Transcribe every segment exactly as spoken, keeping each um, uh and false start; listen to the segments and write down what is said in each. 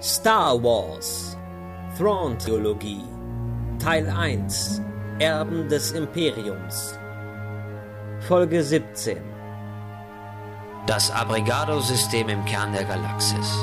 Star Wars Thrawn-Trilogie Teil eins Erben des Imperiums Folge siebzehn Das Abregado-System im Kern der Galaxis.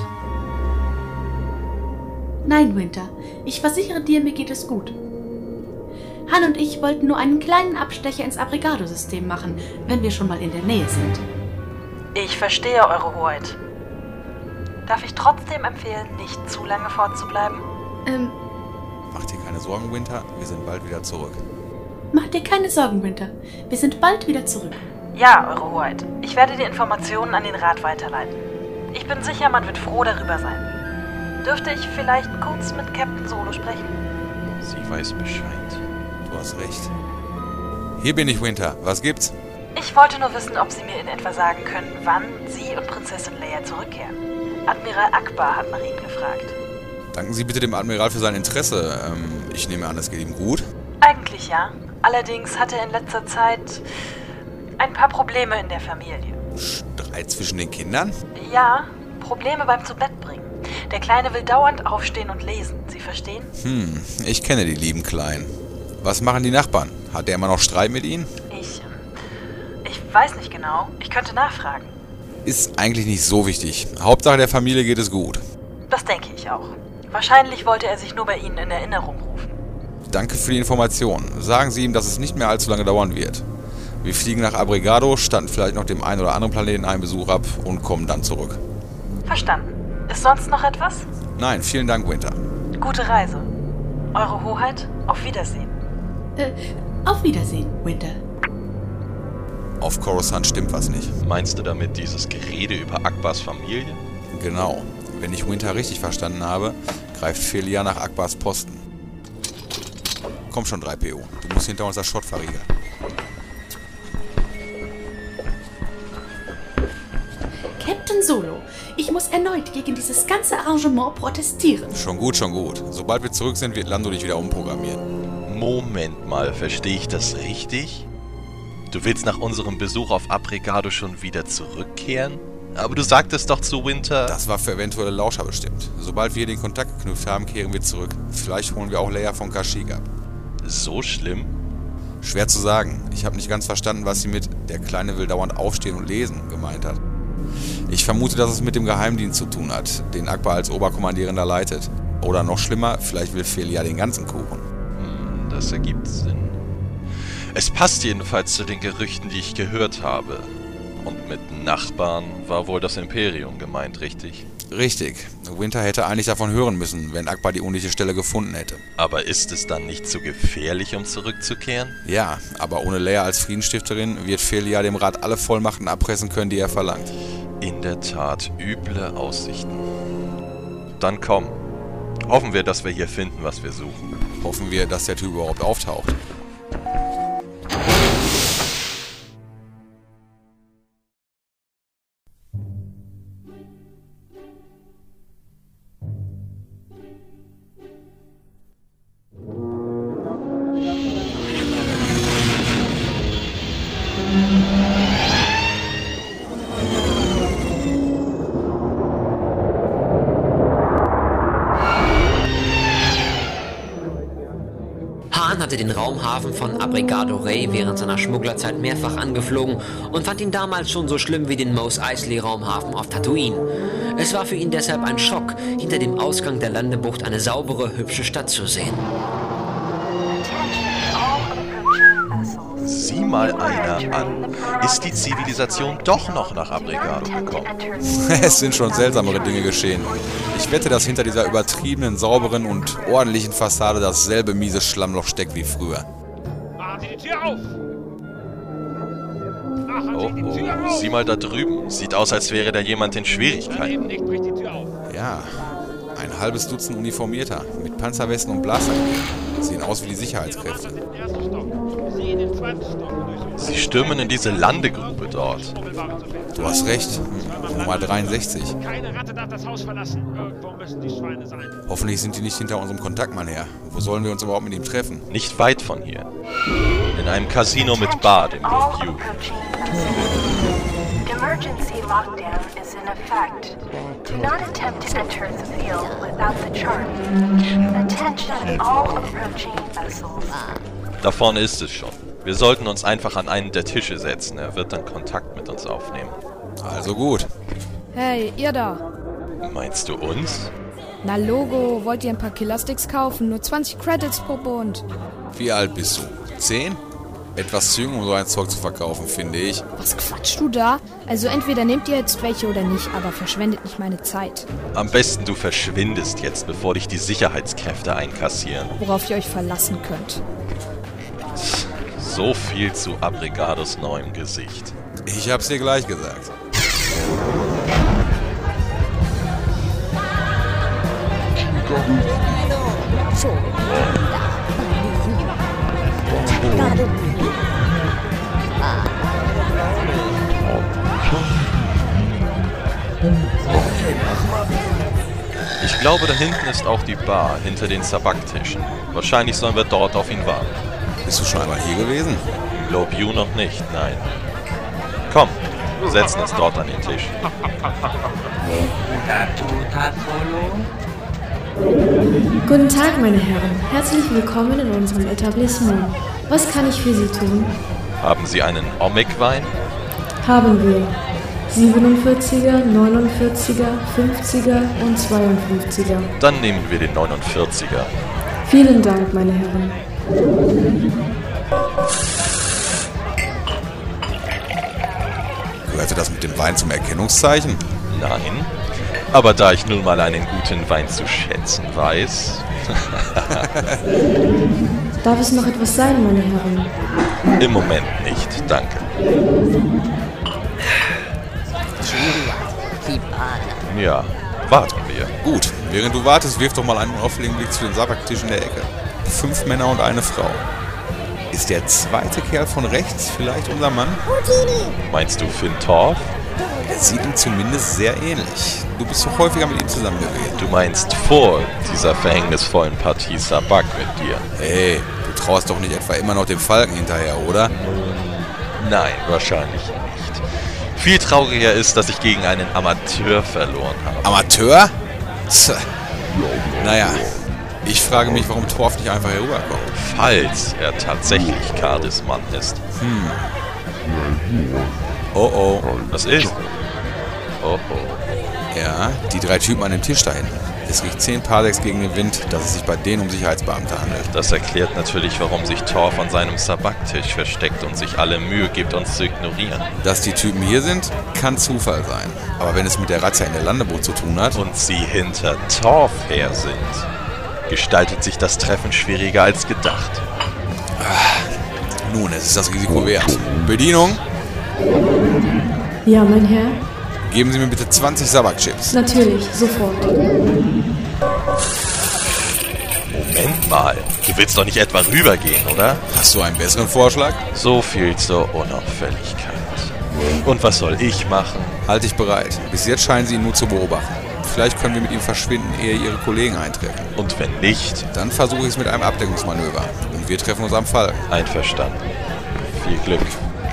Nein, Winter, ich versichere dir, mir geht es gut. Han und ich wollten nur einen kleinen Abstecher ins Abregado-System machen, wenn wir schon mal in der Nähe sind. Ich verstehe, Eure Hoheit. Darf ich trotzdem empfehlen, nicht zu lange fortzubleiben? Ähm, Mach dir keine Sorgen, Winter, wir sind bald wieder zurück. Mach dir keine Sorgen, Winter. Wir sind bald wieder zurück. Ja, Eure Hoheit. Ich werde die Informationen an den Rat weiterleiten. Ich bin sicher, man wird froh darüber sein. Dürfte ich vielleicht kurz mit Captain Solo sprechen? Sie weiß Bescheid. Du hast recht. Hier bin ich, Winter. Was gibt's? Ich wollte nur wissen, ob Sie mir in etwa sagen können, wann Sie und Prinzessin Leia zurückkehren. Admiral Ackbar hat nach Ihnen gefragt. Danken Sie bitte dem Admiral für sein Interesse. Ähm, ich nehme an, es geht ihm gut. Eigentlich ja. Allerdings hat er in letzter Zeit ein paar Probleme in der Familie. Streit zwischen den Kindern? Ja, Probleme beim Zubettbringen. Der Kleine will dauernd aufstehen und lesen. Sie verstehen? Hm, ich kenne die lieben Kleinen. Was machen die Nachbarn? Hat der immer noch Streit mit ihnen? Ich... Ich weiß nicht genau. Ich könnte nachfragen. Ist eigentlich nicht so wichtig. Hauptsache der Familie geht es gut. Das denke ich auch. Wahrscheinlich wollte er sich nur bei Ihnen in Erinnerung rufen. Danke für die Information. Sagen Sie ihm, dass es nicht mehr allzu lange dauern wird. Wir fliegen nach Abregado, statten vielleicht noch dem einen oder anderen Planeten einen Besuch ab und kommen dann zurück. Verstanden. Ist sonst noch etwas? Nein, vielen Dank, Winter. Gute Reise. Eure Hoheit, auf Wiedersehen. Äh, auf Wiedersehen, Winter. Auf Coruscant stimmt was nicht. Meinst du damit dieses Gerede über Ackbars Familie? Genau. Wenn ich Winter richtig verstanden habe, greift Felia nach Ackbars Posten. Komm schon, drei P O. Du musst hinter uns das Schott verriegeln. Captain Solo, ich muss erneut gegen dieses ganze Arrangement protestieren. Schon gut, schon gut. Sobald wir zurück sind, wird Lando dich wieder umprogrammieren. Moment mal, verstehe ich das richtig? Du willst nach unserem Besuch auf Abregado schon wieder zurückkehren? Aber du sagtest doch zu Winter... Das war für eventuelle Lauscher bestimmt. Sobald wir den Kontakt geknüpft haben, kehren wir zurück. Vielleicht holen wir auch Leia von Kashyyyk ab. So schlimm? Schwer zu sagen. Ich habe nicht ganz verstanden, was sie mit "der Kleine will dauernd aufstehen und lesen" gemeint hat. Ich vermute, dass es mit dem Geheimdienst zu tun hat, den Ackbar als Oberkommandierender leitet. Oder noch schlimmer, vielleicht will Felia den ganzen Kuchen. Hm, das ergibt Sinn. Es passt jedenfalls zu den Gerüchten, die ich gehört habe. Und mit Nachbarn war wohl das Imperium gemeint, richtig? Richtig. Winter hätte eigentlich davon hören müssen, wenn Ackbar die undichte Stelle gefunden hätte. Aber ist es dann nicht zu gefährlich, um zurückzukehren? Ja, aber ohne Leia als Friedensstifterin wird Felia dem Rat alle Vollmachten abpressen können, die er verlangt. In der Tat, üble Aussichten. Dann komm. Hoffen wir, dass wir hier finden, was wir suchen. Hoffen wir, dass der Typ überhaupt auftaucht. Han hatte den Raumhafen von Abregado Rey während seiner Schmugglerzeit mehrfach angeflogen und fand ihn damals schon so schlimm wie den Mos Eisley Raumhafen auf Tatooine. Es war für ihn deshalb ein Schock, hinter dem Ausgang der Landebucht eine saubere, hübsche Stadt zu sehen. Sieh mal einer an. Ist die Zivilisation doch noch nach Abregado gekommen? Es sind schon seltsamere Dinge geschehen. Ich wette, dass hinter dieser übertriebenen, sauberen und ordentlichen Fassade dasselbe miese Schlammloch steckt wie früher. Machen Sie die Tür auf! Machen Oh, Sie die Tür oh, auf! sieh mal da drüben. Sieht aus, als wäre da jemand in Schwierigkeiten. Eben nicht, bricht die Tür auf! Ja, ein halbes Dutzend Uniformierter mit Panzerwesten und Blastergewehren. Sehen aus wie die Sicherheitskräfte. Im ersten Stock. Sie in den zweiten Stock. Sie stürmen in diese Landegrube dort. Du hast recht. Hm, Nummer dreiundsechzig. Keine Ratte darf das Haus verlassen. Irgendwo müssen die Schweine sein. Hoffentlich sind die nicht hinter unserem Kontaktmann her. Wo sollen wir uns überhaupt mit ihm treffen? Nicht weit von hier. In einem Casino mit Bar, dem Blue View. emergency lockdown is in effect. Do not attempt to enter the field without the chart. Attention all approaching vessels. Da vorne ist es schon. Wir sollten uns einfach an einen der Tische setzen. Er wird dann Kontakt mit uns aufnehmen. Also gut. Hey, ihr da. Meinst du uns? Na Logo, wollt ihr ein paar Killasticks kaufen? Nur zwanzig Credits pro Bund. Wie alt bist du? Zehn? Etwas zu jung, um so ein Zeug zu verkaufen, finde ich. Was quatschst du da? Also entweder nehmt ihr jetzt welche oder nicht, aber verschwendet nicht meine Zeit. Am besten du verschwindest jetzt, bevor dich die Sicherheitskräfte einkassieren. Worauf ihr euch verlassen könnt. So viel zu Abrigados neuem Gesicht. Ich hab's dir gleich gesagt. Ich glaube, da hinten ist auch die Bar, hinter den Sabaktischen. Wahrscheinlich sollen wir dort auf ihn warten. Bist du schon einmal hier gewesen? Glaub you noch nicht, nein. Komm, wir setzen uns dort an den Tisch. Guten Tag, meine Herren. Herzlich willkommen in unserem Etablissement. Was kann ich für Sie tun? Haben Sie einen Omic-Wein? Haben wir. siebenundvierziger, neunundvierziger, fünfziger und zweiundfünfziger. Dann nehmen wir den neunundvierziger. Vielen Dank, meine Herren. Gehörte das mit dem Wein zum Erkennungszeichen? Nein. Aber da ich nun mal einen guten Wein zu schätzen weiß... Darf es noch etwas sein, meine Herren? Im Moment nicht, danke. Ja, warten wir. Gut, während du wartest, wirf doch mal einen auffälligen Blick zu den Sabaktischen in der Ecke. Fünf Männer und eine Frau. Ist der zweite Kerl von rechts vielleicht unser Mann? Meinst du Finn Torf? Er sieht ihm zumindest sehr ähnlich. Du bist doch häufiger mit ihm zusammen gewesen. Du meinst vor dieser verhängnisvollen Partie Sabak mit dir? Hey, du traust doch nicht etwa immer noch dem Falken hinterher, oder? Nein, wahrscheinlich nicht. Viel trauriger ist, dass ich gegen einen Amateur verloren habe. Amateur? Tja. Naja, ich frage mich, warum Torf nicht einfach herüberkommt. Falls er tatsächlich Cardis Mann ist. Hm. Oh oh. Was ist? Oh oh. Ja, die drei Typen an dem Tisch da hinten. Es riecht zehn Parsecs gegen den Wind, dass es sich bei denen um Sicherheitsbeamte handelt. Das erklärt natürlich, warum sich Torf an seinem Sabaktisch versteckt und sich alle Mühe gibt, uns zu ignorieren. Dass die Typen hier sind, kann Zufall sein. Aber wenn es mit der Razzia in der Landebucht zu tun hat... Und sie hinter Torf her sind, gestaltet sich das Treffen schwieriger als gedacht. Ah, nun, es ist das Risiko wert. Bedienung? Ja, mein Herr? Geben Sie mir bitte zwanzig Sabak-Chips. Natürlich, sofort. Moment mal, du willst doch nicht etwa rübergehen, oder? Hast du einen besseren Vorschlag? So viel zur Unauffälligkeit. Und was soll ich machen? Halt dich bereit. Bis jetzt scheinen Sie ihn nur zu beobachten. Vielleicht können wir mit ihm verschwinden, ehe Ihre Kollegen eintreffen. Und wenn nicht? Dann versuche ich es mit einem Abdeckungsmanöver. Und wir treffen uns am Fall. Einverstanden. Viel Glück.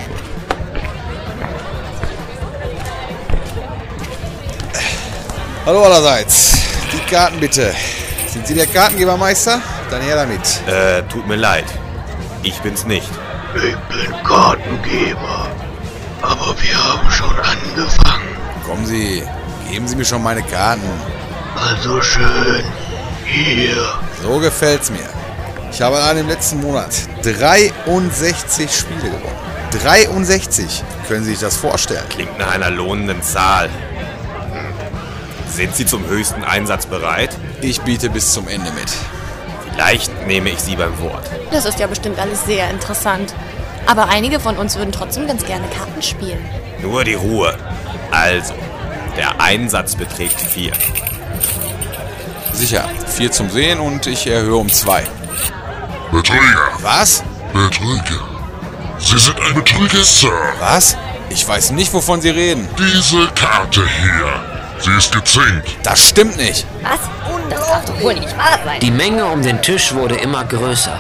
Hallo allerseits. Die Karten bitte. Sind Sie der Kartengebermeister? Dann her damit. Äh, tut mir leid. Ich bin's nicht. Ich bin Kartengeber. Aber wir haben schon angefangen. Kommen Sie, geben Sie mir schon meine Karten. Also schön. Hier. So gefällt's mir. Ich habe allein im letzten Monat dreiundsechzig Spiele gewonnen. dreiundsechzig. Können Sie sich das vorstellen? Klingt nach einer lohnenden Zahl. Sind Sie zum höchsten Einsatz bereit? Ich biete bis zum Ende mit. Vielleicht nehme ich Sie beim Wort. Das ist ja bestimmt alles sehr interessant. Aber einige von uns würden trotzdem ganz gerne Karten spielen. Nur die Ruhe. Also, der Einsatz beträgt vier. Sicher, vier zum Sehen und ich erhöhe um zwei. Betrüger. Was? Betrüger. Sie sind ein Betrüger, Sir. Was? Ich weiß nicht, wovon Sie reden. Diese Karte hier. Sie ist gezinkt. Das stimmt nicht. Was? Das darf doch wohl nicht wahr sein. Die Menge um den Tisch wurde immer größer.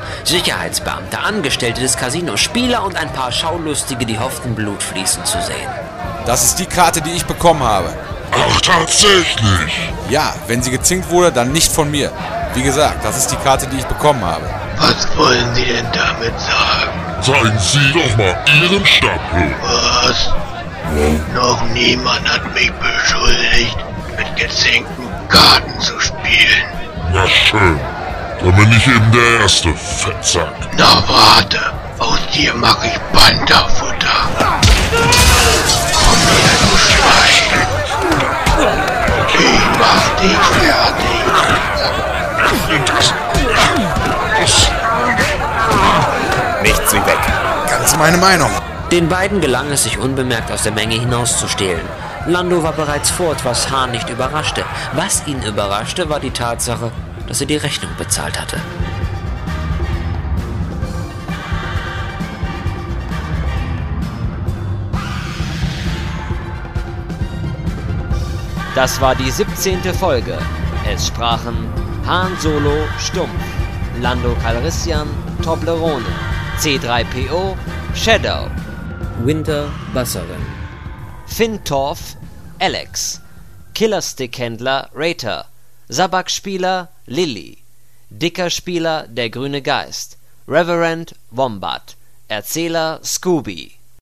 Sicherheitsbeamte, Angestellte des Casinos, Spieler und ein paar Schaulustige, die hofften, Blut fließen zu sehen. Das ist die Karte, die ich bekommen habe. Ach, tatsächlich? Ja, wenn sie gezinkt wurde, dann nicht von mir. Wie gesagt, das ist die Karte, die ich bekommen habe. Was wollen Sie denn damit sagen? Zeigen Sie doch mal Ihren Stapel. Was? Noch niemand hat mich beschuldigt, mit gezinkten Karten zu spielen. Na schön. Dann bin ich eben der erste Fettsack. Na warte, aus dir mach ich Pantherfutter. Komm her, du Schwein. Ich mach dich fertig. Nichts wie weg. Ganz meine Meinung. Den beiden gelang es, sich unbemerkt aus der Menge hinauszustehlen. Lando war bereits fort, was Hahn nicht überraschte. Was ihn überraschte, war die Tatsache, dass er die Rechnung bezahlt hatte. Das war die siebzehnte Folge. Es sprachen Han Solo Stumpf, Lando Calrissian Toblerone, C drei P O Shadow, Winter Bassarin, Fintorf Alex, Killerstick-Händler Rater, Sabak-Spieler Lilly, Dicker-Spieler Der Grüne Geist, Reverend Wombat, Erzähler Scooby.